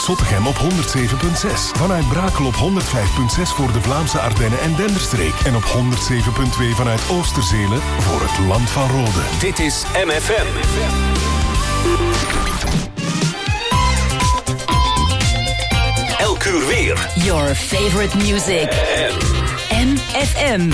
Zottegem op 107.6. Vanuit Brakel op 105.6 voor de Vlaamse Ardennen en Denderstreek. En op 107.2 vanuit Oosterzelen voor het Land van Rode. Dit is MFM. Elk uur weer. Your favorite music. MFM.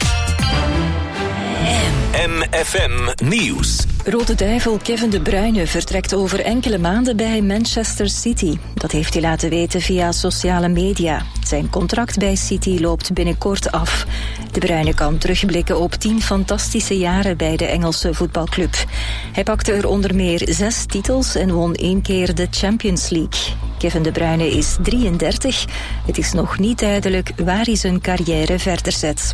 MFM Nieuws. Rode Duivel Kevin De Bruyne vertrekt over enkele maanden bij Manchester City. Dat heeft hij laten weten via sociale media. Zijn contract bij City loopt binnenkort af. De Bruyne kan terugblikken op 10 fantastische jaren bij de Engelse voetbalclub. Hij pakte er onder meer 6 titels en won 1 keer de Champions League. Kevin De Bruyne is 33. Het is nog niet duidelijk waar hij zijn carrière verder zet.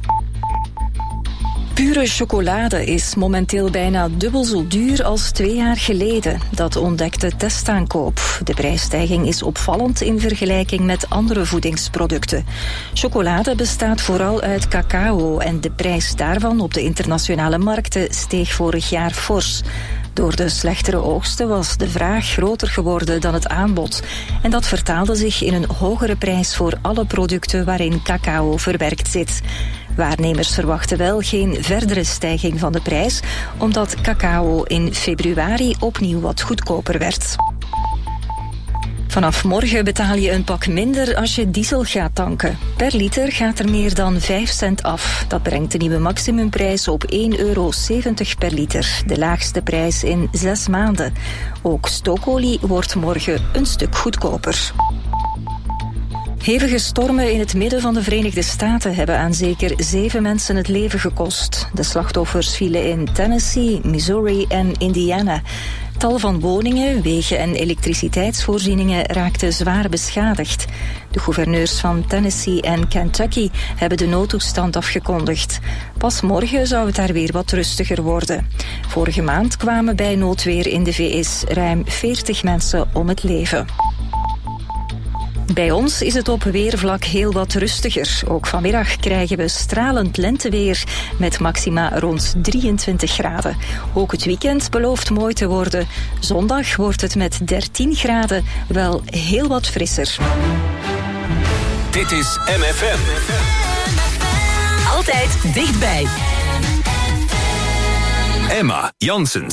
Pure chocolade is momenteel bijna dubbel zo duur als 2 jaar geleden. Dat ontdekte Testaankoop. De prijsstijging is opvallend in vergelijking met andere voedingsproducten. Chocolade bestaat vooral uit cacao en de prijs daarvan op de internationale markten steeg vorig jaar fors. Door de slechtere oogsten was de vraag groter geworden dan het aanbod. En dat vertaalde zich in een hogere prijs voor alle producten waarin cacao verwerkt zit. Waarnemers verwachten wel geen verdere stijging van de prijs, omdat cacao in februari opnieuw wat goedkoper werd. Vanaf morgen betaal je een pak minder als je diesel gaat tanken. Per liter gaat er meer dan 5 cent af. Dat brengt de nieuwe maximumprijs op €1,70 per liter. De laagste prijs in 6 maanden. Ook stookolie wordt morgen een stuk goedkoper. Hevige stormen in het midden van de Verenigde Staten hebben aan zeker 7 mensen het leven gekost. De slachtoffers vielen in Tennessee, Missouri en Indiana. Tal van woningen, wegen en elektriciteitsvoorzieningen raakten zwaar beschadigd. De gouverneurs van Tennessee en Kentucky hebben de noodtoestand afgekondigd. Pas morgen zou het daar weer wat rustiger worden. Vorige maand kwamen bij noodweer in de VS ruim 40 mensen om het leven. Bij ons is het op weervlak heel wat rustiger. Ook vanmiddag krijgen we stralend lenteweer met maxima rond 23 graden. Ook het weekend belooft mooi te worden. Zondag wordt het met 13 graden wel heel wat frisser. Dit is MFM. Altijd dichtbij. Emma Janssens.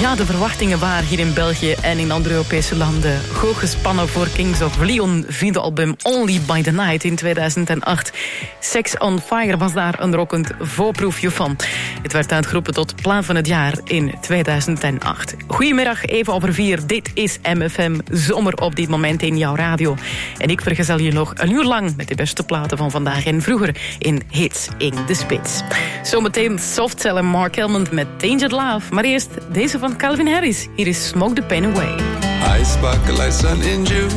Ja, de verwachtingen waren hier in België en in andere Europese landen hoog gespannen voor Kings of Leon videoalbum Only by the Night in 2008. Sex on Fire was daar een rockend voorproefje van. Het werd uitgeroepen tot plaat van het jaar in 2008. Goedemiddag, even over 4. Dit is MFM Zomer op dit moment in jouw radio. En ik vergezel je nog een uur lang met de beste platen van vandaag en vroeger in Hits in de Spits. Zometeen Softcell en Mark Helmond met Tainted Love. Maar eerst deze van Calvin Harris. Hier is Smoke the Pain Away. I sparkle like sun in June.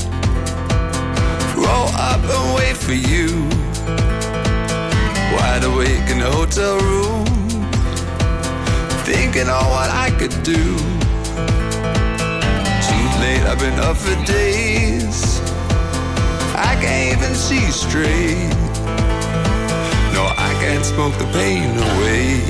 Roll up and wait for you. Wide awake in the hotel room, thinking on what I could do. Too late, I've been up for days. I can't even see straight. No, I can't smoke the pain away.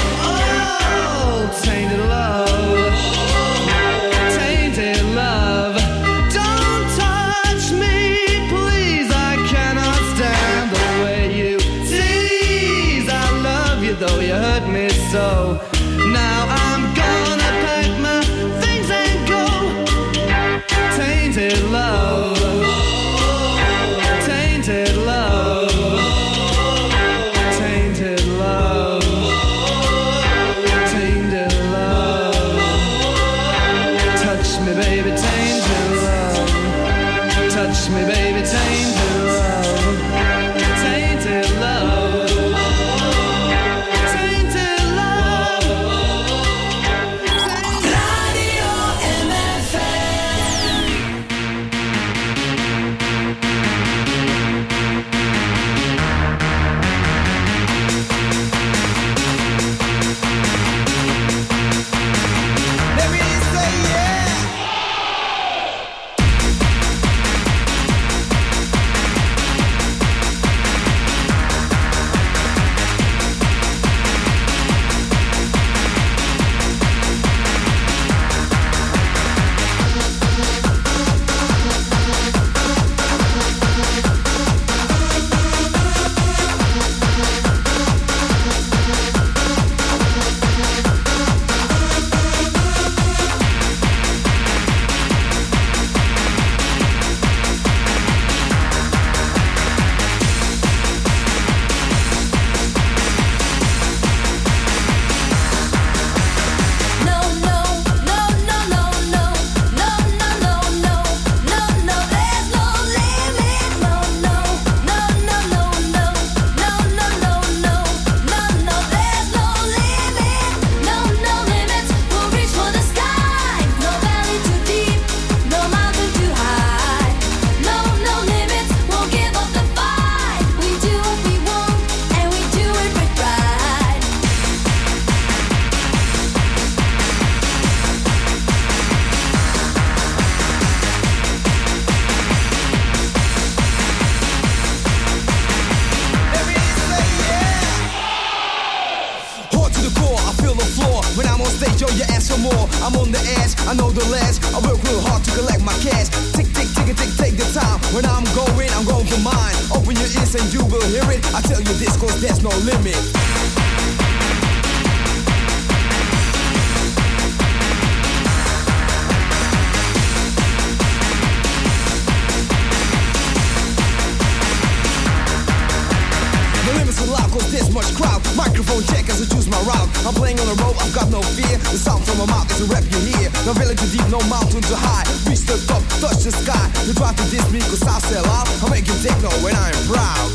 Tainted love. I'm on the edge, I know the ledge. I work real hard to collect my cash. Tick, tick, tick, tick, take the time. When I'm going for mine. Open your ears and you will hear it. I tell you this cause there's no limit. Cause there's much crowd. Microphone check as I choose my route. I'm playing on the road, I've got no fear. The sound from my mouth is a rap you hear. No valley too deep, no mountain too high. Reach the top, touch the sky. You try to diss me cause I sell out. I'm making techno when I'm proud.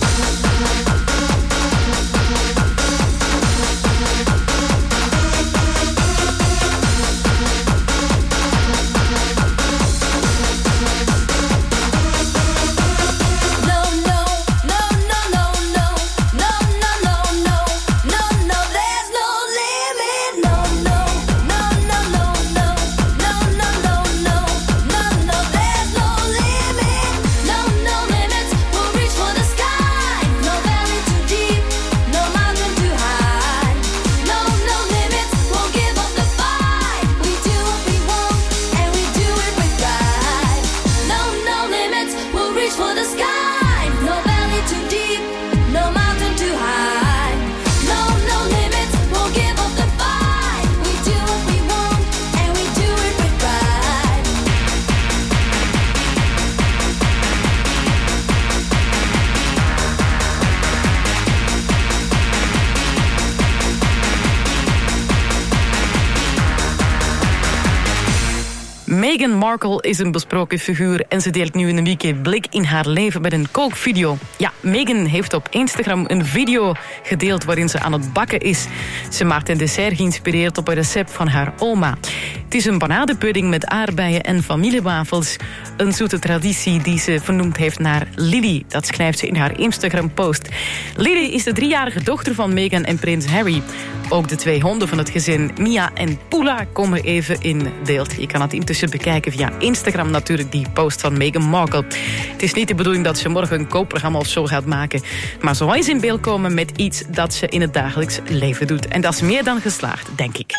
Meghan Markle is een besproken figuur en ze deelt nu een unieke blik in haar leven met een kookvideo. Ja, Meghan heeft op Instagram een video gedeeld waarin ze aan het bakken is. Ze maakt een dessert geïnspireerd op een recept van haar oma. Het is een bananepudding met aardbeien en vanillewafels. Een zoete traditie die ze vernoemd heeft naar Lily. Dat schrijft ze in haar Instagram-post. Lily is de 3-jarige dochter van Meghan en prins Harry. Ook de 2 honden van het gezin, Mia en Pula, komen even in beeld. Je kan het intussen bekijken via Instagram natuurlijk, die post van Meghan Markle. Het is niet de bedoeling dat ze morgen een kookprogramma of zo gaat maken. Maar zo is in beeld komen met iets dat ze in het dagelijks leven doet. En dat is meer dan geslaagd, denk ik.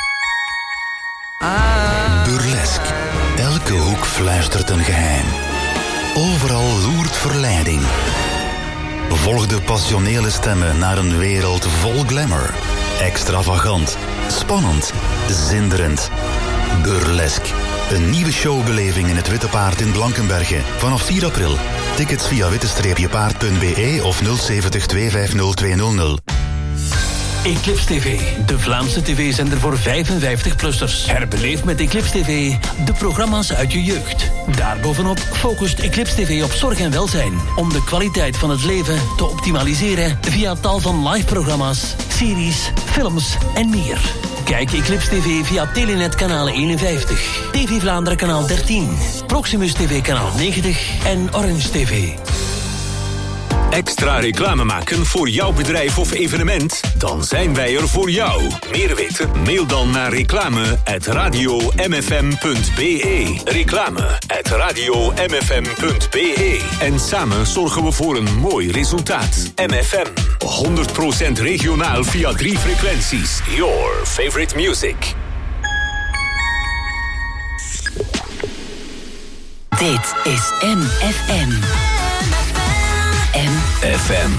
Burlesque. Elke hoek fluistert een geheim. Overal loert verleiding. Volg de passionele stemmen naar een wereld vol glamour. Extravagant, spannend, zinderend. Burlesque. Een nieuwe showbeleving in het Witte Paard in Blankenberge. Vanaf 4 april. Tickets via witte-paard.be of 070 250 200. Eclipse TV, de Vlaamse tv-zender voor 55-plussers. Herbeleef met Eclipse TV de programma's uit je jeugd. Daarbovenop focust Eclipse TV op zorg en welzijn. Om de kwaliteit van het leven te optimaliseren via tal van live-programma's, series, films en meer. Kijk Eclipse TV via Telenet kanaal 51, TV Vlaanderen kanaal 13, Proximus TV kanaal 90 en Orange TV. Extra reclame maken voor jouw bedrijf of evenement? Dan zijn wij er voor jou. Meer weten? Mail dan naar reclame@radiomfm.be. Reclame@radiomfm.be. En samen zorgen we voor een mooi resultaat. MFM. 100% regionaal via 3 frequenties. Your favorite music. Dit is MFM. FM.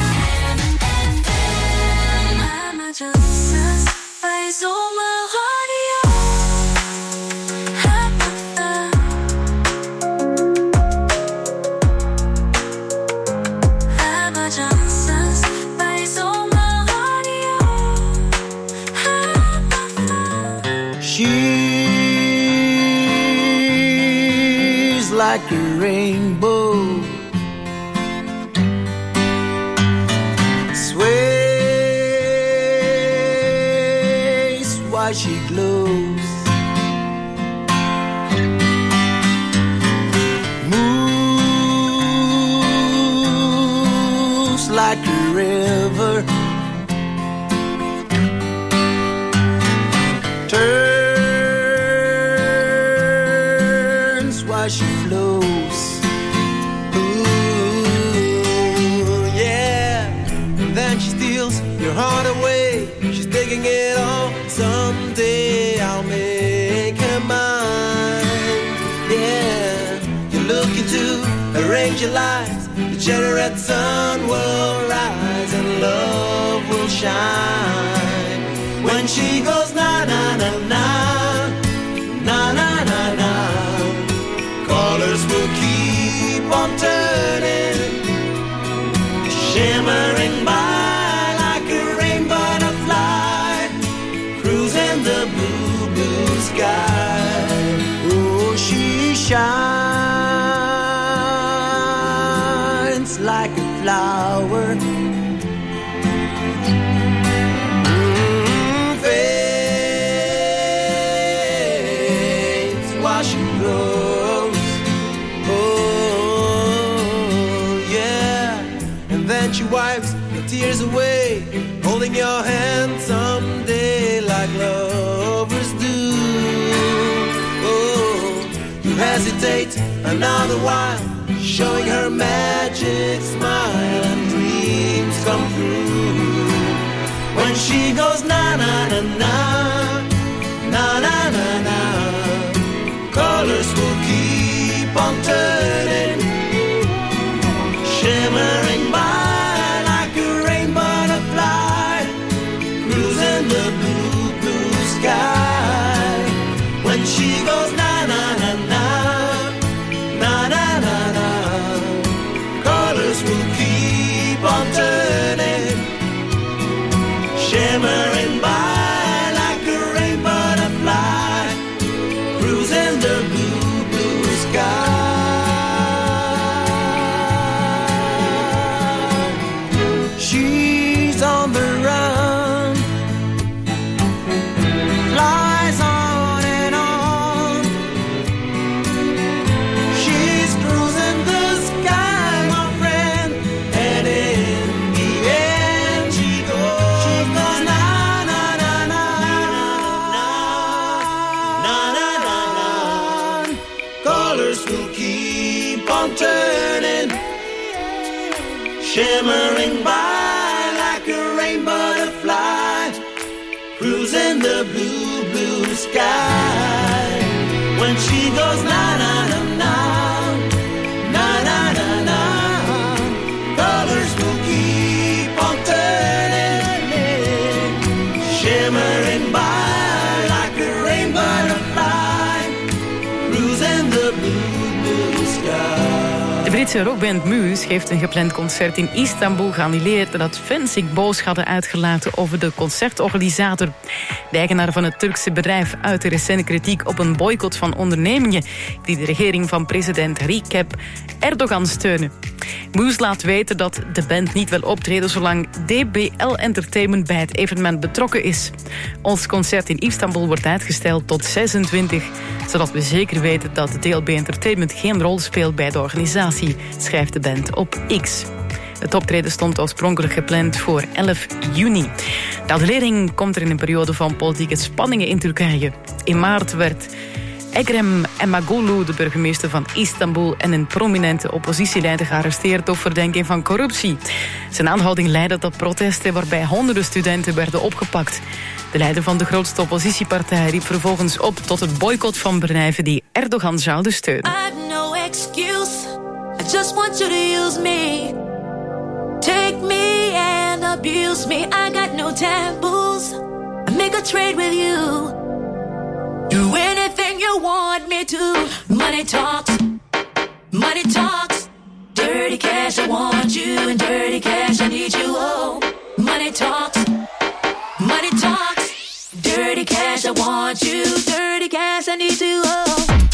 She's like a rainbow, sways while she glows, moves like a river, turns while she flows. Ooh, yeah. And then she steals your heart away. She's taking it all. Someday I'll make her arrange your lives. The generate sun will rise and love will shine. When she goes na na na na, na na na na, colors will keep on turning, shimmering by like a rain butterfly, cruising the blue, blue sky. Oh, she shines like a flower, fades while she grows. Oh, yeah. And then she wipes the tears away, holding your hand someday like lovers do. Oh, you hesitate another while, showing her magic smile and dreams come true. When she goes na na na na, na na na na, colors will keep on turning, shimmering by like a rain butterfly, cruising the blue, blue sky. When she goes na na na na, na na na na, colors will keep on turning, shimmering by like a rain butterfly, cruising the blue, blue sky. She's on the run, flies on and on. She's cruising the sky, my friend, and in the end she goes na na na na na na na na na. Colors will keep on turning, shimmering by like a rain butterfly, cruising the blue, blue sky. When she goes na na na na, na na na na, colors will keep on turning, shimmering by like a rain butterfly, cruising the blue, blue sky. De Britse rockband Muse heeft een gepland concert in Istanbul geannuleerd nadat fans zich boos hadden uitgelaten over de concertorganisator. De eigenaar van het Turkse bedrijf uitte recente kritiek op een boycott van ondernemingen die de regering van president Recep Erdogan steunen. Muse laat weten dat de band niet wil optreden zolang DBL Entertainment bij het evenement betrokken is. Ons concert in Istanbul wordt uitgesteld tot 26, zodat we zeker weten dat DLB Entertainment geen rol speelt bij de organisatie, schrijft de band op X. Het optreden stond oorspronkelijk gepland voor 11 juni. De annulering komt er in een periode van politieke spanningen in Turkije. In maart werd Ekrem İmamoğlu, de burgemeester van Istanbul, en een prominente oppositieleider gearresteerd op verdenking van corruptie. Zijn aanhouding leidde tot protesten waarbij honderden studenten werden opgepakt. De leider van de grootste oppositiepartij riep vervolgens op tot het boycott van bedrijven die Erdogan zouden steunen. I have no excuse. I just want you to use me. Take me and abuse me. I got no taboos. I make a trade with you. Do anything you want me to. Money talks. Money talks. Dirty cash, I want you. And dirty cash, I need you. Oh, money talks. Money talks. Dirty cash, I want you. Dirty cash, I need you. Oh.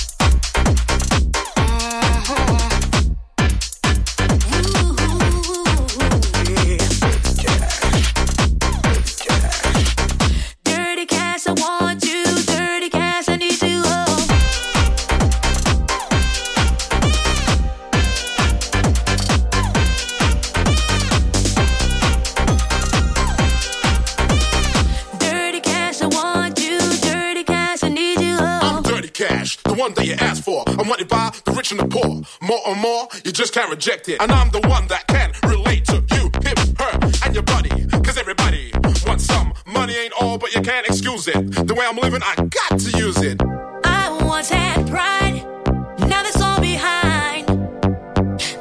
The one that you asked for. I'm wanted by the rich and the poor. More and more, you just can't reject it. And I'm the one that can relate to you, him, her, and your buddy. Cause everybody wants some. Money ain't all, but you can't excuse it. The way I'm living, I got to use it. I once had pride, now that's all behind.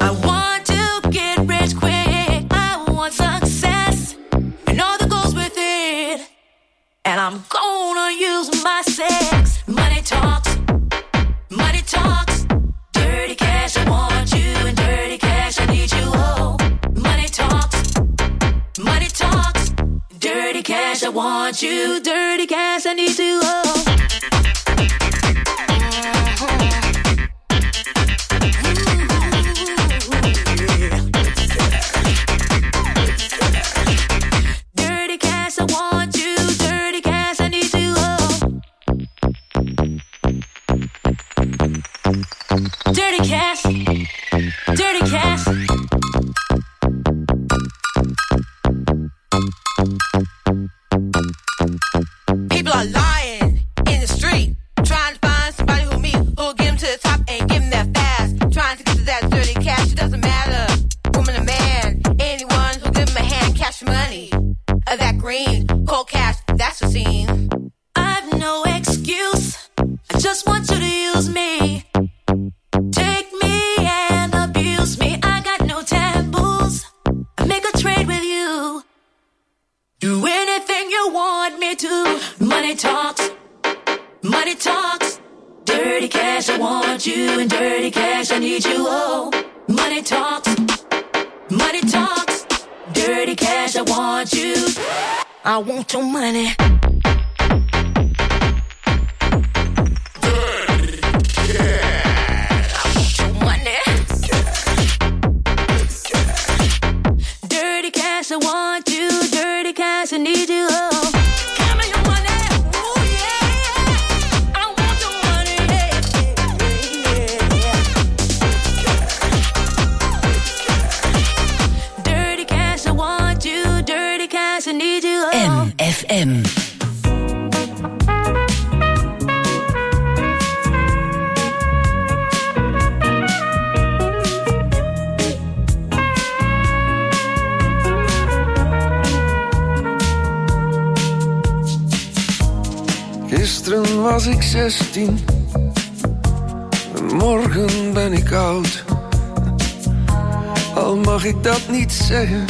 want you. Dirty cash, I need you. Oh. Dirty cash, I want you. Dirty cash, I need you. Oh. Dirty cash. Dirty cash. People are lying in the street, trying to find somebody who'll get them to the top and give them that fast. Trying to get to that dirty cash, it doesn't matter, woman or man. Anyone who'll give them a hand, cash money, that green, cold cash, that's the scene. I've no excuse, I just want you to use me. Take me and abuse me, I got no taboos. I make a trade with you. Do anything you want me to. Money talks, money talks. Dirty cash, I want you, and dirty cash, I need you. Oh, money talks, money talks. Dirty cash, I want you. I want your money. Dirty cash, I want you. Dirty cash, I need you. Oh, give me your money. Oh yeah, I want your money. Yeah. Dirty cash, I want you. Dirty cash, I need you. Oh. MFM. Gisteren was ik 16 en morgen ben ik oud. Al mag ik dat niet zeggen,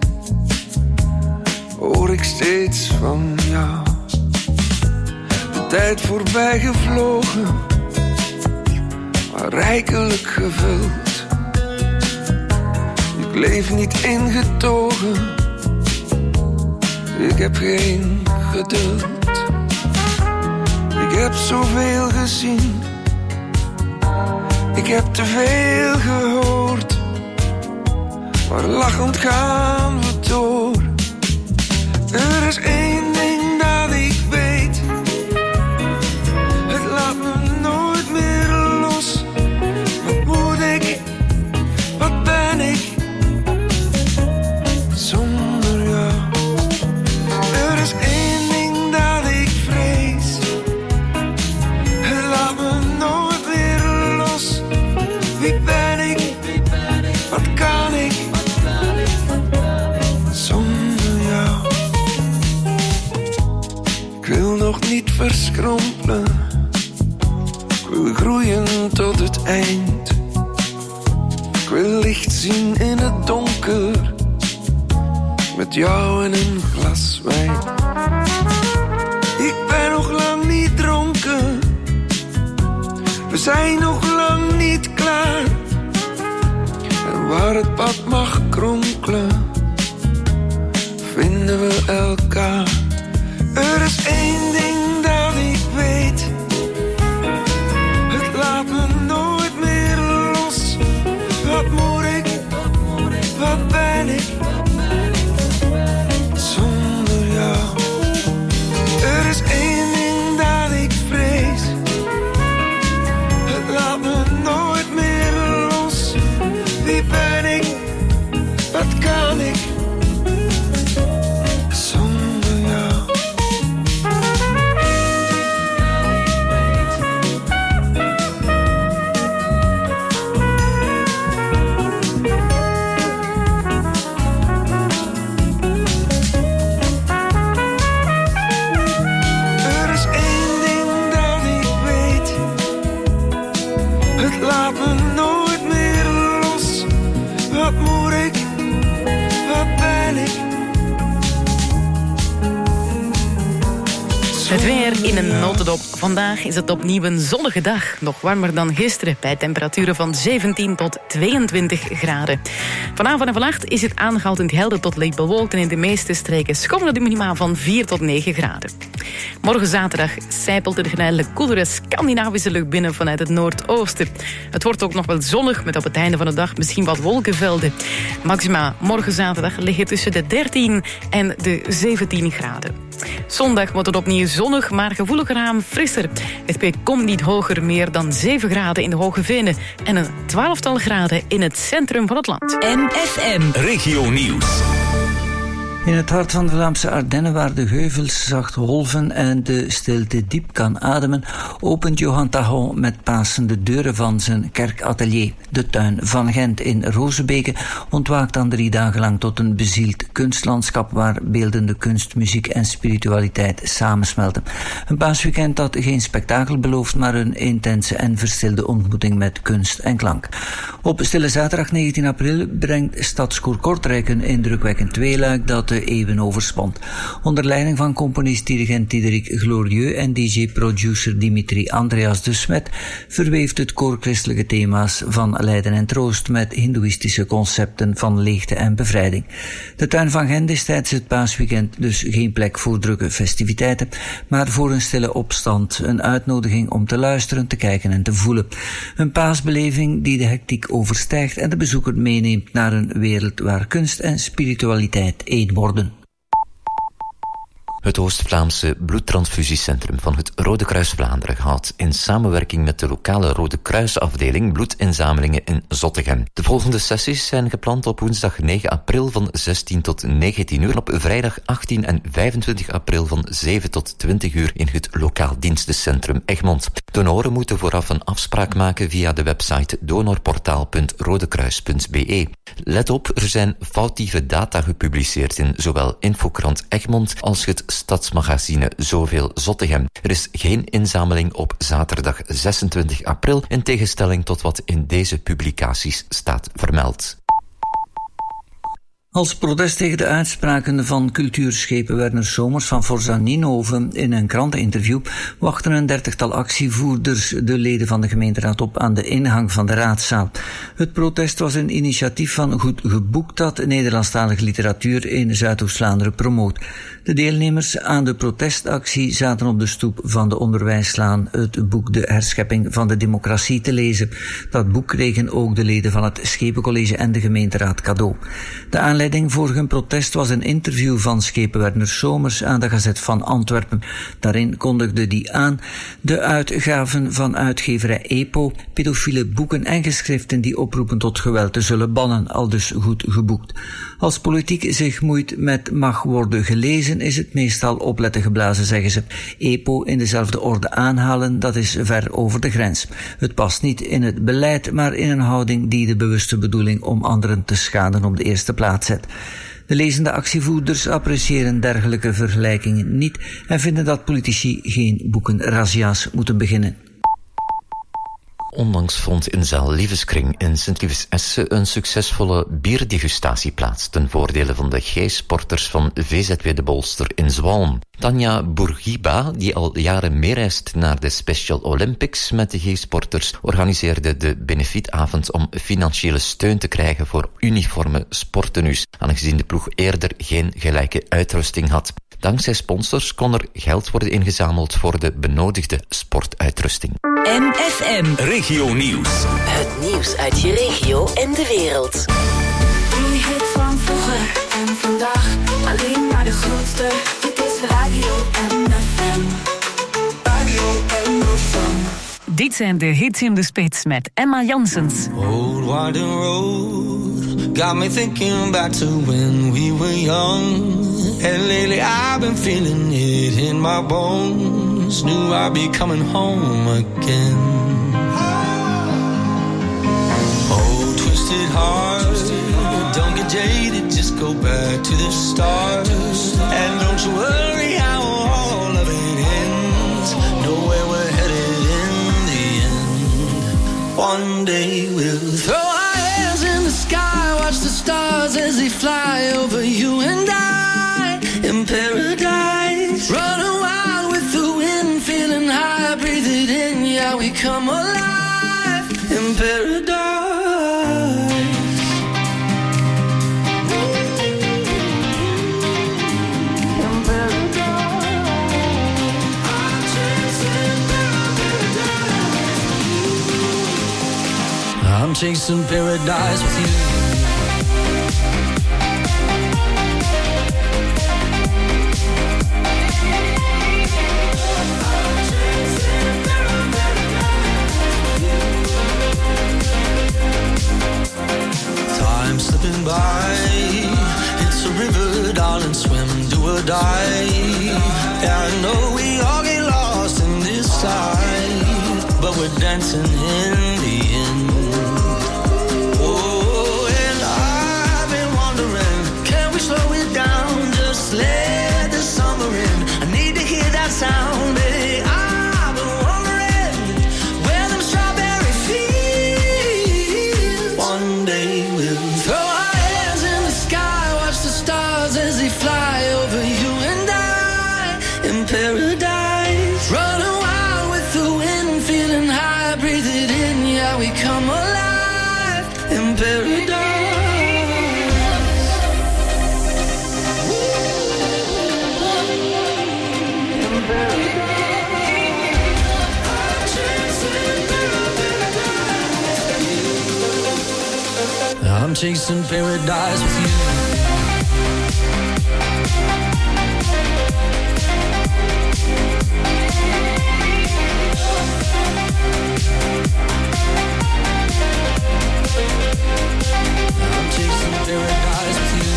hoor ik steeds van jou. De tijd voorbij gevlogen, maar rijkelijk gevuld. Ik leef niet ingetogen, ik heb geen geduld. Ik heb zoveel gezien, ik heb te veel gehoord, maar lachend gaan we door. Er is één ding dat ik weet, het laat me nooit meer los. Wat moet ik, wat ben ik, zonder jou? Er is één ding dat ik vrees, het laat me nooit meer los. Wie ben ik, wat kan ik, zonder jou? Ik wil nog niet verschrompelen, ik wil groeien tot het eind. Ik wil licht zien in het donker, met jou en een glas wijn. Ik ben nog lang niet dronken, we zijn nog lang niet klaar. En waar het pad mag kronkelen, vinden we elkaar. Er is één ding dat ik weet, het laat me nooit meer los. Wat moet ik, wat ben ik, zonder jou? Er is één ding dat ik vrees, het laat me nooit meer los. Wie ben ik, wat kan ik, zonder jou? Het weer in een notendop. Vandaag is het opnieuw een zonnige dag. Nog warmer dan gisteren, bij temperaturen van 17 tot 22 graden. Vanavond en vannacht is het aangehoudend helder tot licht bewolkt en in de meeste streken schommelen de minima van 4 tot 9 graden. Morgen zaterdag sijpelt er geleidelijk koelere Scandinavische lucht binnen vanuit het noordoosten. Het wordt ook nog wel zonnig, met op het einde van de dag misschien wat wolkenvelden. Maxima morgen zaterdag liggen tussen de 13 en de 17 graden. Zondag wordt het opnieuw zonnig, maar gevoeliger aan frisser. Het peak komt niet hoger, meer dan 7 graden in de Hoge Venen en een 12-tal graden in het centrum van het land. MFM Regio Nieuws. In het hart van de Vlaamse Ardennen, waar de heuvels zacht golven en de stilte diep kan ademen, opent Johan Tagon met Pasen de deuren van zijn kerkatelier. De tuin van Gent in Rozebeke ontwaakt dan 3 dagen lang tot een bezield kunstlandschap waar beeldende kunst, muziek en spiritualiteit samensmelten. Een paasweekend dat geen spektakel belooft, maar een intense en verstilde ontmoeting met kunst en klank. Op Stille Zaterdag 19 april brengt Stadskoor Kortrijk een indrukwekkend tweeluik dat de eeuwen overspant. Onder leiding van componist-dirigent Diederik Glorieux en DJ-producer Dimitri Andreas de Smet verweeft het koor christelijke thema's van lijden en troost met hindoeïstische concepten van leegte en bevrijding. De tuin van Gent is tijdens het paasweekend dus geen plek voor drukke festiviteiten, maar voor een stille opstand, een uitnodiging om te luisteren, te kijken en te voelen. Een paasbeleving die de hectiek overstijgt en de bezoeker meeneemt naar een wereld waar kunst en spiritualiteit één worden. Het Oost-Vlaamse bloedtransfusiecentrum van het Rode Kruis Vlaanderen houdt in samenwerking met de lokale Rode Kruisafdeling bloedinzamelingen in Zottegem. De volgende sessies zijn gepland op woensdag 9 april van 16 tot 19 uur en op vrijdag 18 en 25 april van 7 tot 20 uur in het lokaal dienstencentrum Egmond. Donoren moeten vooraf een afspraak maken via de website donorportaal.rodekruis.be. Let op, er zijn foutieve data gepubliceerd in zowel Infokrant Egmond als het stadsmagazine Zoveel Zottegem. Er is geen inzameling op zaterdag 26 april, in tegenstelling tot wat in deze publicaties staat vermeld. Als protest tegen de uitspraken van cultuurschepen Werner Somers van Forza Nienhoven in een kranteninterview wachten een 30-tal actievoerders de leden van de gemeenteraad op aan de ingang van de raadzaal. Het protest was een initiatief van Goed Geboekt dat Nederlandstalige literatuur in Zuidoost-Vlaanderen promoot. De deelnemers aan de protestactie zaten op de stoep van de Onderwijslaan het boek De Herschepping van de Democratie te lezen. Dat boek kregen ook de leden van het Schepencollege en de gemeenteraad cadeau. De aanleiding voor hun protest was een interview van schepen Werner Somers aan de Gazet van Antwerpen. Daarin kondigde die aan de uitgaven van uitgeverij EPO, pedofiele boeken en geschriften die oproepen tot geweld te zullen bannen, aldus Goed Geboekt. Als politiek zich moeit met mag worden gelezen, is het meestal opletten geblazen, zeggen ze. EPO in dezelfde orde aanhalen, dat is ver over de grens. Het past niet in het beleid, maar in een houding die de bewuste bedoeling om anderen te schaden op de eerste plaats zet. De lezende actievoerders appreciëren dergelijke vergelijkingen niet en vinden dat politici geen boekenrazzia's moeten beginnen. Onlangs vond in zaal Lieveskring in Sint-Lievens-Esse een succesvolle bierdegustatie plaats ten voordele van de G-sporters van VZW De Bolster in Zwalm. Tanja Bourguiba, die al jaren meereist naar de Special Olympics met de G-sporters, organiseerde de benefietavond om financiële steun te krijgen voor uniforme sporttenues, aangezien de ploeg eerder geen gelijke uitrusting had. Dankzij sponsors kon er geld worden ingezameld voor de benodigde sportuitrusting. MFM Regio Nieuws. Het nieuws uit je regio en de wereld. Die hit van vroeger en vandaag, alleen maar de grootste. Dit is Radio MFM. Radio MFM. Dit zijn de hits in de spits met Emma Janssens. Old winding road got me thinking back to when we were young. And lately I've been feeling it in my bones. Knew I'd be coming home again. Oh, twisted heart, don't get jaded, just go back to the start. And don't you worry how all of it ends. Know where we're headed in the end. One day we'll throw our hands in the sky, watch the stars as they fly over you and I. In paradise, running wild with the chasing paradise with you. Time slipping by, it's a river, darling, swim, do or die. Yeah, I know we all get lost in this life, but we're dancing in the end. Oh, and I've been wondering, can we slow it down, just let the summer in? I need to hear that sound, baby. I've been wondering where them strawberry fields. One day we'll throw our hands in the sky, watch the stars as they fly over you and I in paradise. Running wild with the wind, feeling high, breathe it in, yeah, we come alive in paradise. I'm chasing paradise with you. I'm chasing paradise with you.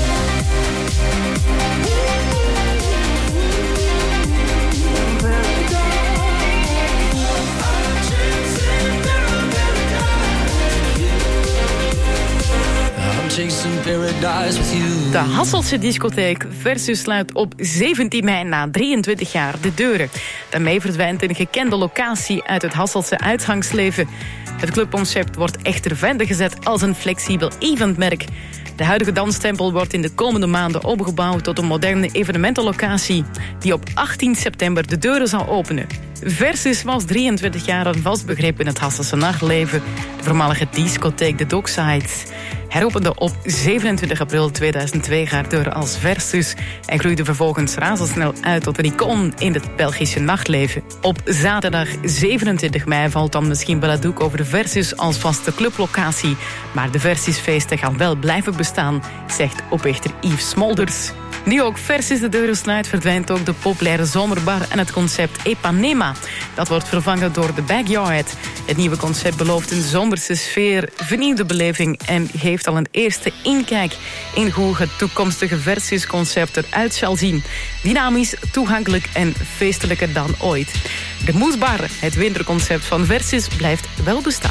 De Hasseltse discotheek Versus sluit op 17 mei na 23 jaar de deuren. Daarmee verdwijnt een gekende locatie uit het Hasseltse uitgangsleven. Het clubconcept wordt echter verder gezet als een flexibel eventmerk. De huidige danstempel wordt in de komende maanden omgebouwd tot een moderne evenementenlocatie die op 18 september de deuren zal openen. Versus was 23 jaar een vast begrip in het Hasselse nachtleven. De voormalige discotheek de Dockside heropende op 27 april 2002 haar deuren als Versus en groeide vervolgens razendsnel uit tot een icoon in het Belgische nachtleven. Op zaterdag 27 mei valt dan misschien wel het doek over de Versus als vaste clublocatie, maar de Versusfeesten gaan wel blijven bestaan, zegt oprichter Yves Smolders. Nu ook Versus de deuren sluit, verdwijnt ook de populaire zomerbar en het concept Epanema. Dat wordt vervangen door de Backyard. Het nieuwe concept belooft een zomerse sfeer, vernieuwde beleving en geeft al een eerste inkijk in hoe het toekomstige Versus-concept eruit zal zien. Dynamisch, toegankelijk en feestelijker dan ooit. De Moesbar, het winterconcept van Versus, blijft wel bestaan.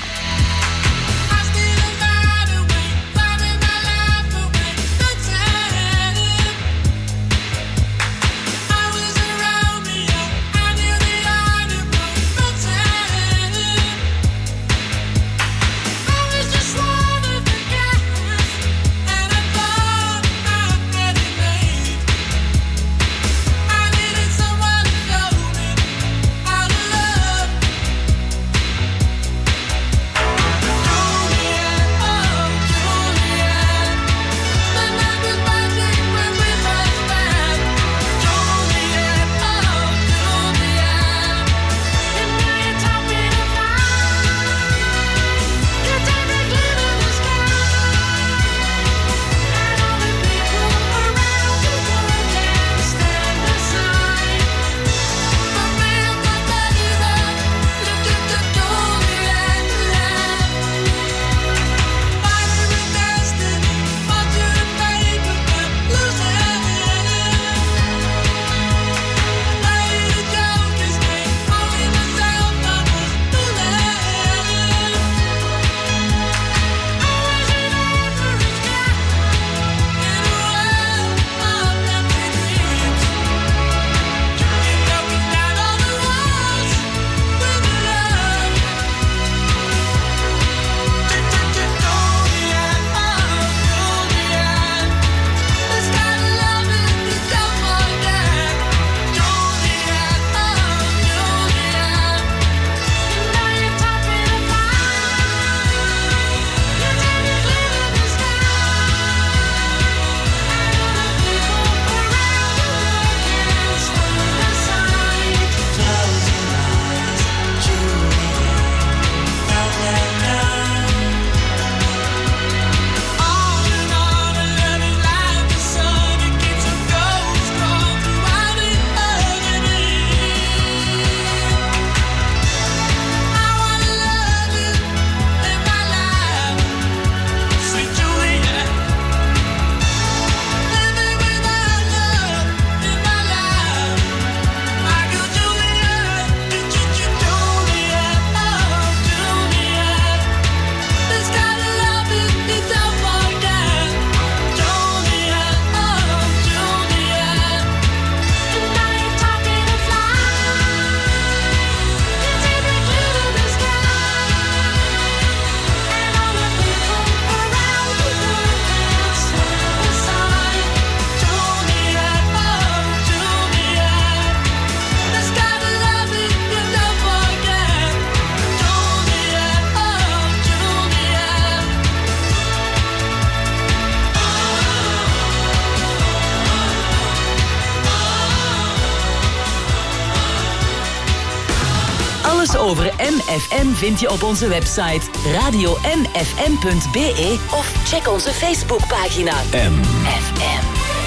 over MFM vind je op onze website radio-mfm.be of check onze Facebookpagina MFM.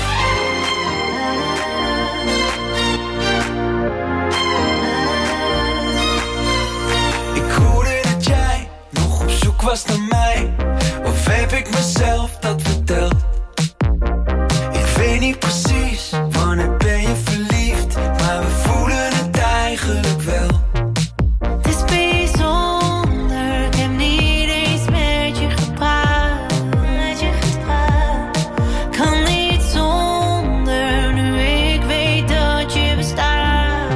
Ik hoorde dat jij nog op zoek was naar mij. Of heb ik mezelf dat verteld? Ik weet niet precies wanneer ben je verliefd, maar we voelen het eigenlijk wel. Het is bijzonder, ik heb niet eens met je gepraat. Kan niet zonder, nu ik weet dat je bestaat.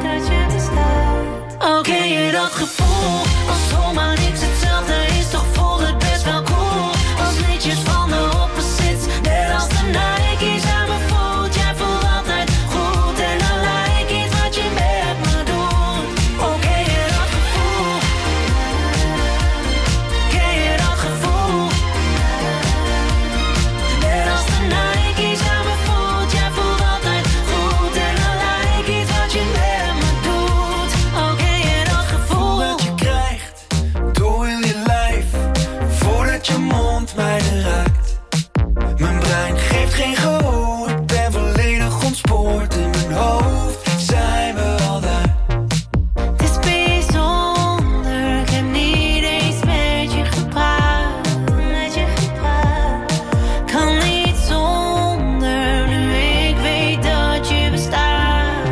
Oh, ken je dat gevoel? Als zomaar niks hetzelfde is, toch voelt het best wel cool. Als liedjes van de opposites, net als de Nike's aan mijn voet. Jij voelt altijd goed en dan lijkt iets wat je met me doet. Oh, ken je dat gevoel? Ken je dat gevoel? Net als de Nike's aan mijn voet. Jij voelt altijd goed en dan lijkt iets wat je met me doet. Oh, ken je dat gevoel? Dat je krijgt door heel je lijf, voordat je mond mij raakt. Mijn brein geeft geen gehoor, ik ben volledig ontspoord. In mijn hoofd zijn we al daar. Het is bijzonder, ik heb niet eens met je gepraat. Kan niet zonder, nu ik weet dat je bestaat.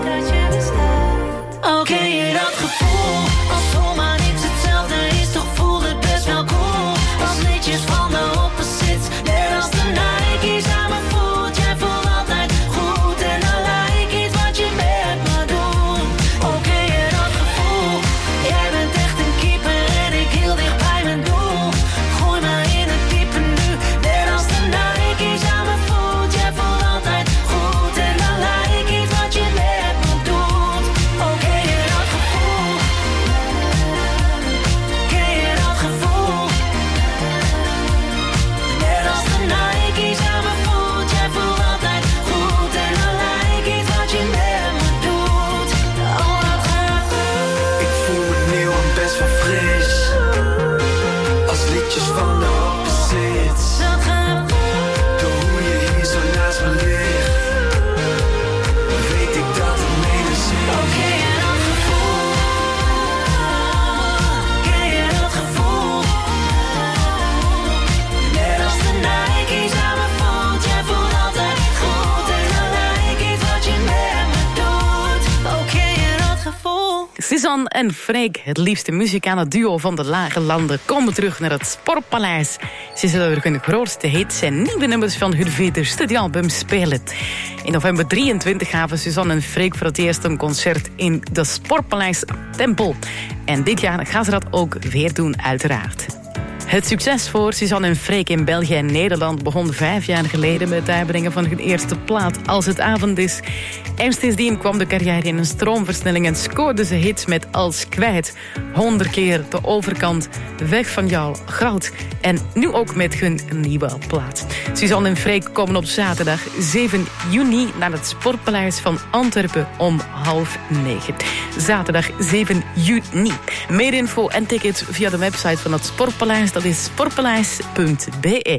Oh, ken je dat gevoel? Als zomaar niks hetzelfde is, toch voelt het best wel cool. Als liedjes van de opposites, net als de Nike's aan mijn voet. Jij voelt altijd goed en dan lijkt iets wat je met me doet. Oh, ken je dat gevoel? Jij bent echt een keeper en ik heel dicht bij mijn doel. Gooi me in het diepe nu, net als de Nike's aan mijn voet. Jij voelt altijd goed en dan lijkt iets wat je met me doet. Oh, ken je dat gevoel? Ken je dat gevoel? Net als de Nike's aan mijn voet. Jij voelt altijd goed en dan lijkt iets wat je met me doet. Oh, dat gaat goed. Ik voel me nieuw en best wel fris, als liedjes van de opposites. Dat gaat goed. Door hoe je hier zo naast me ligt, weet ik dat het mede zit. Oh, ken je dat gevoel? Ken je dat gevoel? Net als de Nike's aan mijn voet. Jij voelt altijd goed en dan lijkt iets wat je met me doet. Oh, ken je dat gevoel? Suzanne en Freek, het liefste muzikale duo van de Lage Landen, komen terug naar het Sportpaleis. Ze zullen er hun grootste hits en nieuwe nummers van hun vierde studioalbum spelen. In november 23 gaven Suzanne en Freek voor het eerst een concert in de Sportpaleis Tempel. En dit jaar gaan ze dat ook weer doen, uiteraard. Het succes voor Suzanne en Freek in België en Nederland begon 5 jaar geleden met het uitbrengen van hun eerste plaat Als het avond is. En sindsdien kwam de carrière in een stroomversnelling en scoorden ze hits met Als kwijt, 100 keer, De overkant, Weg van jou, Goud en nu ook met hun nieuwe plaat. Suzanne en Freek komen op zaterdag 7 juni naar het Sportpaleis van Antwerpen om 8:30. Zaterdag 7 juni. Meer info en tickets via de website van het Sportpaleis. Dat is sportpaleis.be.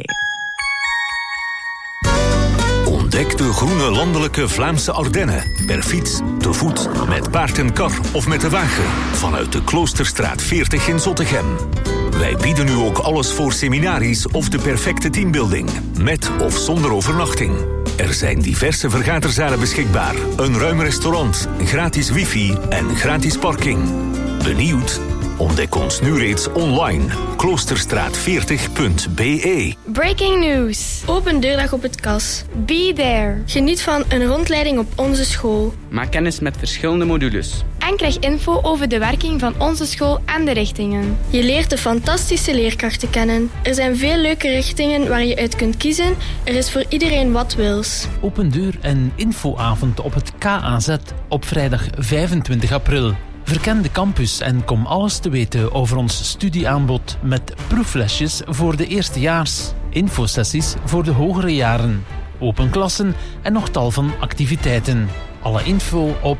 Ontdek de groene landelijke Vlaamse Ardennen. Per fiets, te voet, met paard en kar of met de wagen. Vanuit de Kloosterstraat 40 in Zottegem. Wij bieden nu ook alles voor seminaries of de perfecte teambuilding. Met of zonder overnachting. Er zijn diverse vergaderzalen beschikbaar. Een ruim restaurant, gratis wifi en gratis parking. Benieuwd? Ontdek ons nu reeds online. Kloosterstraat40.be. Breaking news. Open deurdag op het KAS. Be there. Geniet van een rondleiding op onze school. Maak kennis met verschillende modules. En krijg info over de werking van onze school en de richtingen. Je leert de fantastische leerkrachten kennen. Er zijn veel leuke richtingen waar je uit kunt kiezen. Er is voor iedereen wat wils. Open deur en infoavond op het KAZ op vrijdag 25 april. Verken de campus en kom alles te weten over ons studieaanbod met proeflesjes voor de eerstejaars, infosessies voor de hogere jaren, open klassen en nog tal van activiteiten. Alle info op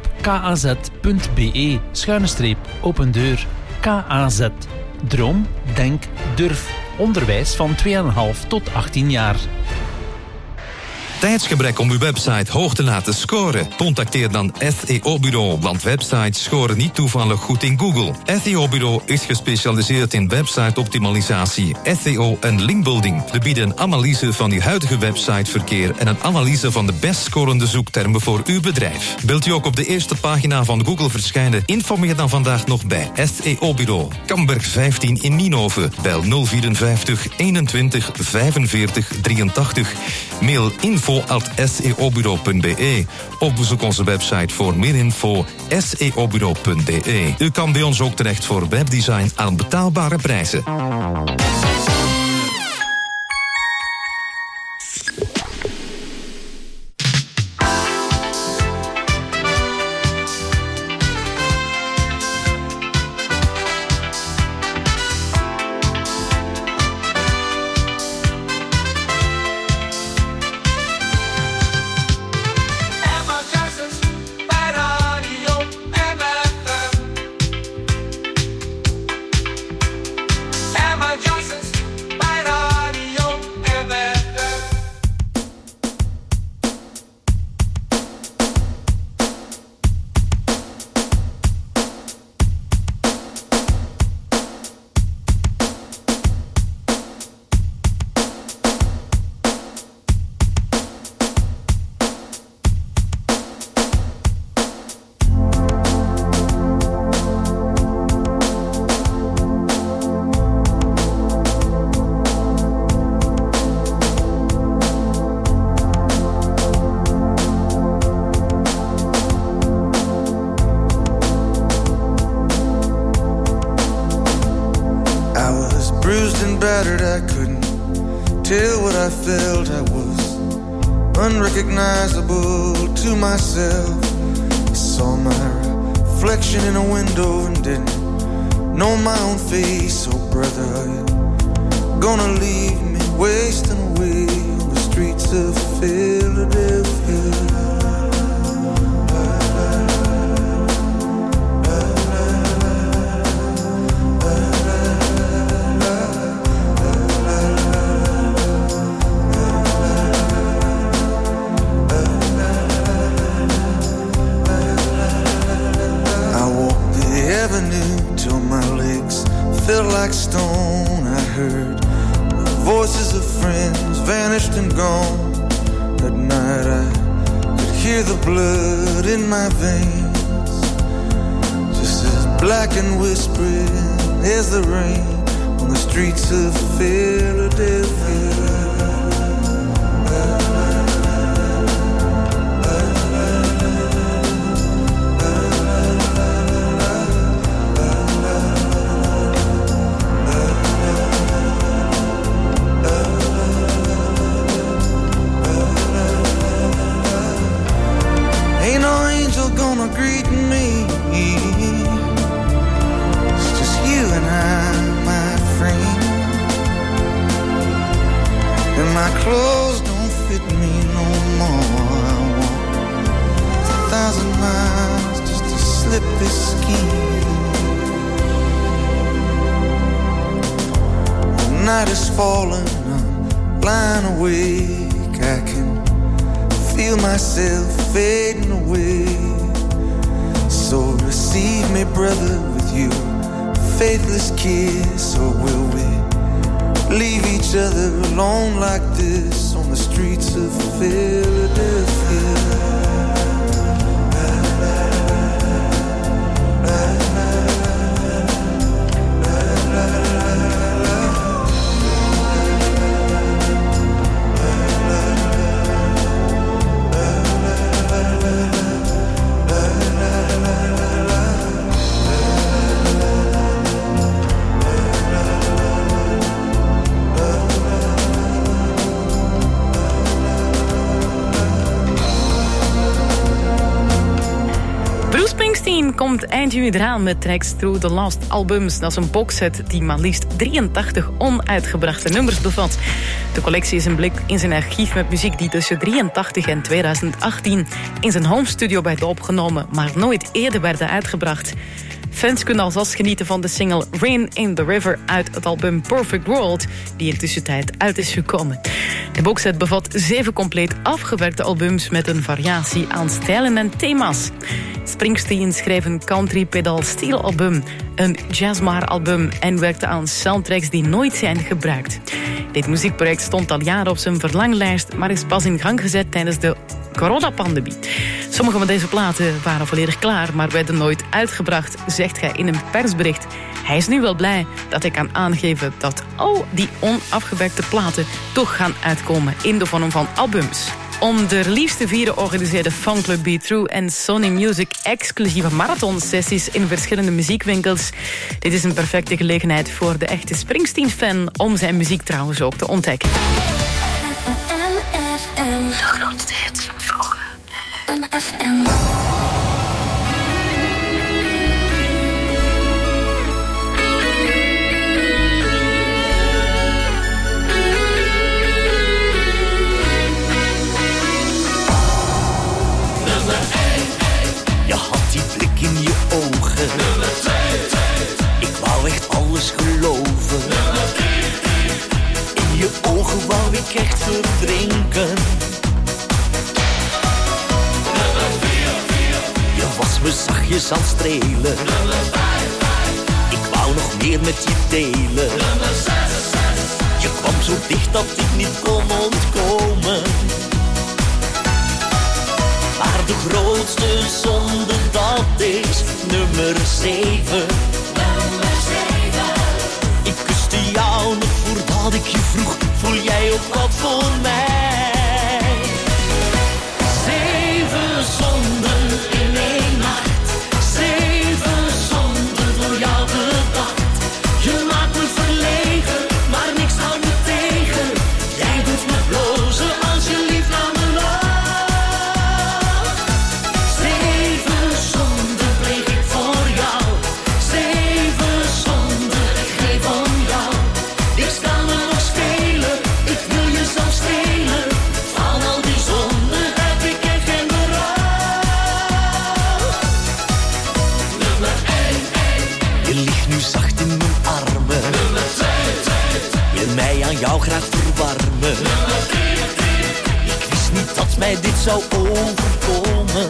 kaz.be/opendeur. KAZ. Droom, denk, durf. Onderwijs van 2,5 tot 18 jaar. Tijdsgebrek om uw website hoog te laten scoren? Contacteer dan SEO-bureau, want websites scoren niet toevallig goed in Google. SEO-bureau is gespecialiseerd in website-optimalisatie, SEO en linkbuilding. We bieden een analyse van uw huidige websiteverkeer en een analyse van de best scorende zoektermen voor uw bedrijf. Wilt u ook op de eerste pagina van Google verschijnen? Informeer dan vandaag nog bij SEO-bureau. Kamberg 15 in Nienhoven. Bel 054 21 45 83. Mail info@seobureau.be of bezoek onze website voor meer info seobureau.be. U kan bij ons ook terecht voor webdesign aan betaalbare prijzen. Unrecognizable to myself. I saw my reflection in a window and didn't know my own face. So brother, are you gonna leave me wasting away on the streets of Philadelphia? Felt like stone. I heard the voices of friends vanished and gone. At night I could hear the blood in my veins, just as black and whispering as the rain on the streets of Philadelphia. Greet me. It's just you and I, my friend. And my clothes don't fit me no more. I walk 1,000 miles just to slip this skin. The night is falling, I'm lying awake. I can feel myself fading away. So receive me, brother, with your faithless kiss. Or will we leave each other alone like this on the streets of Philadelphia? komt eind juni eraan met tracks Through the Lost Albums. Dat is een boxset die maar liefst 83 onuitgebrachte nummers bevat. De collectie is een blik in zijn archief met muziek die tussen 83 en 2018 in zijn home studio werd opgenomen, maar nooit eerder werden uitgebracht. Fans kunnen alvast genieten van de single Rain in the River uit het album Perfect World, die intussen tijd uit is gekomen. De boxset bevat 7 compleet afgewerkte albums met een variatie aan stijlen en thema's. Springsteen schreef een country pedal steel album, een jazzmar album en werkte aan soundtracks die nooit zijn gebruikt. Dit muziekproject stond al jaren op zijn verlanglijst, maar is pas in gang gezet tijdens de coronapandemie. Sommige van deze platen waren volledig klaar, maar werden nooit uitgebracht, zegt hij in een persbericht. Hij is nu wel blij dat hij kan aangeven dat al die onafgewerkte platen toch gaan uitkomen in de vorm van albums. Om de release te vieren organiseerde Fanclub Be True en Sony Music exclusieve marathonsessies in verschillende muziekwinkels. Dit is een perfecte gelegenheid voor de echte Springsteen-fan om zijn muziek trouwens ook te ontdekken. De grootste hits van vroeger. FM. Je had die blik in je ogen. Ik wou echt alles geloven. In je ogen wou ik echt verdrinken. Je was me zachtjes aan het strelen. Ik wou nog meer met je delen. Je kwam zo dicht dat ik niet kon ontkomen. Maar de grootste zonde, dat is nummer 7. Ik kuste jou nog voordat ik je vroeg, voel jij ook wat voor mij? 7 zonden in 1 nacht. 7 zonden door jou bedacht. Je maakt me verlegen, maar niks houdt me tegen. Jij doet me blozen als je lief naar me lacht. 7 zonden pleeg ik voor jou. 7 zonden ik geef om jou. Niks kan me nog schelen, ik wil je zelf stelen. Van al die zonden heb ik echt geen berouw. Nummer 1. Je ligt nu zacht in mijn armen. Nummer 2. Wil mij aan jou graag verwarmen. Nummer 3. Ik wist niet dat mij dit zou overkomen.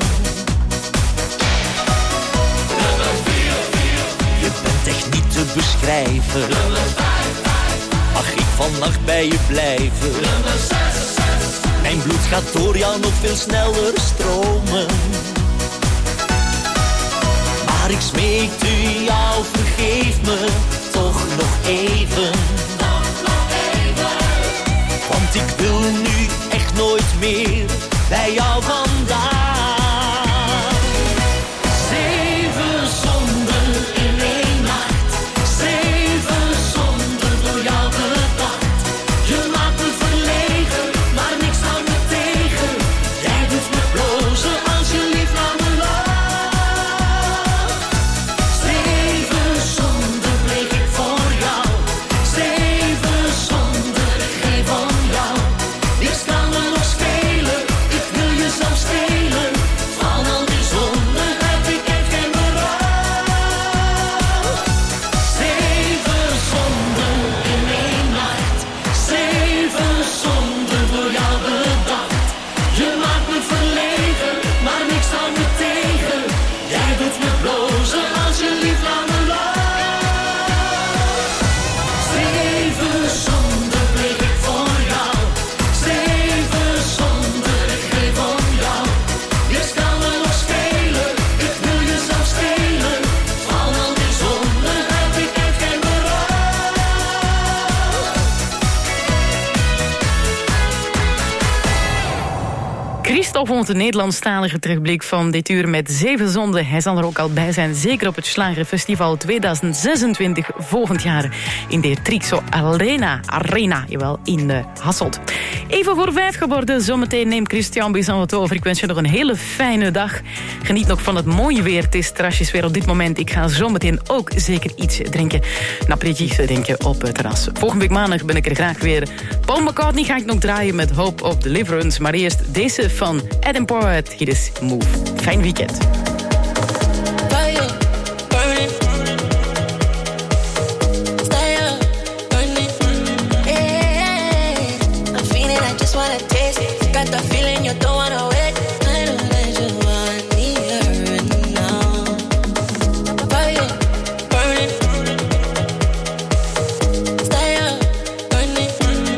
Nummer 4. Je bent echt niet te beschrijven. Nummer 5. Mag ik vannacht bij je blijven? Nummer 6. Mijn bloed gaat door jou nog veel sneller stromen. Maar ik smeekte jou, vergeef me toch nog even. Want ik wil nu echt nooit meer bij jou vandaan. 7 zonden in 1 nacht. 7 zonden door jou bedacht. Je maakt me verlegen, maar niks houdt me tegen. Jij doet me blozen als je lief naar me lacht. 7 zonden pleeg ik voor jou. 7 zonden ik geef om jou. Niks kan me nog schelen, ik wil je zelf stelen. Christophe, onze Nederlandstalige terugblik van dit uur met 7 zonden. Hij zal er ook al bij zijn, zeker op het Slagerfestival 2026 volgend jaar in de Trixo Arena, jawel, in Hasselt. Even voor 5 geworden, zometeen neemt Christian Bizan het over. Ik wens je nog een hele fijne dag. Geniet nog van het mooie weer, het is terrasjes weer op dit moment. Ik ga zometeen ook zeker iets drinken. Een aperitief drinken op het terras. Volgende week maandag ben ik er graag weer. Paul McCartney ga ik nog draaien met Hope of Deliverance. Maar eerst deze van Adam Poet. Hier is Move. Fijn weekend. Got the feeling you don't wanna wait. I know that you want me here and now. Fire burning, style burning.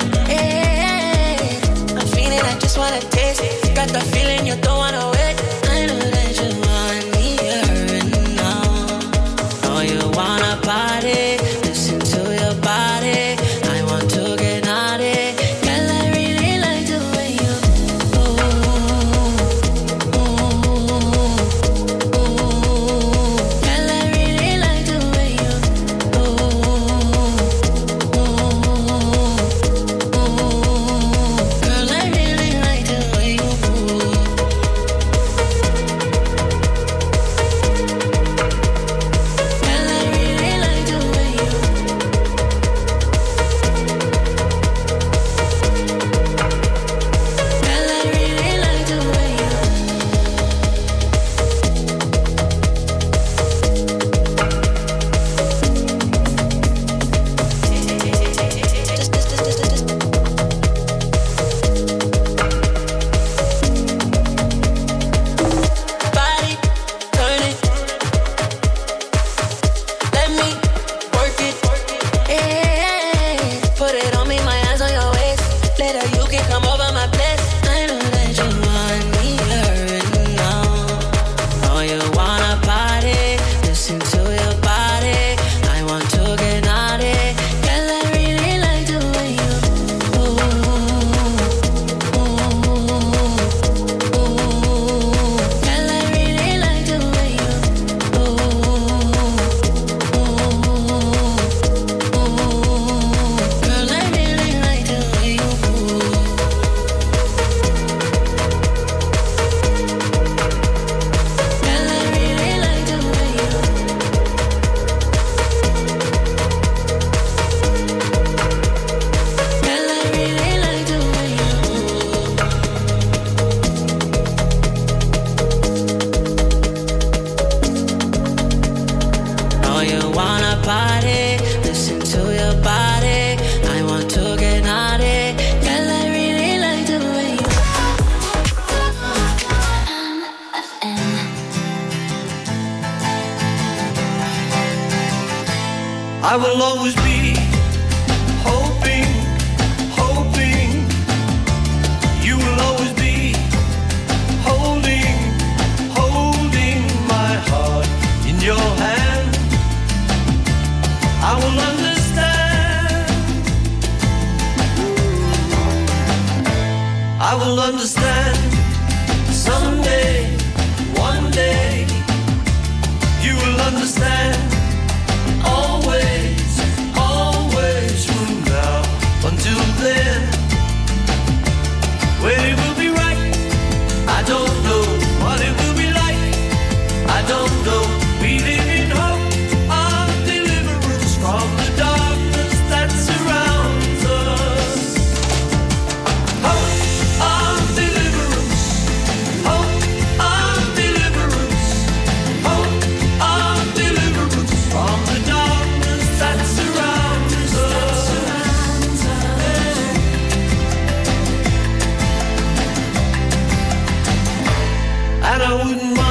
Hey, I'm feeling I just wanna taste it. Got the feeling you don't wanna wait. I know that you want me here and now. Oh, you wanna party? Listen to your body. I want to get naughty. I will always be hoping, hoping. You will always be holding, holding my heart in your hand. I will understand. I will understand someday, one day. You will understand. Always, always from now until then. When it will be right, I don't know. What it will be like, I don't know. We live in hope of deliverance from the darkness that surrounds us. Hope of deliverance, hope of deliverance, hope of deliverance from the darkness that surrounds us. And I wouldn't mind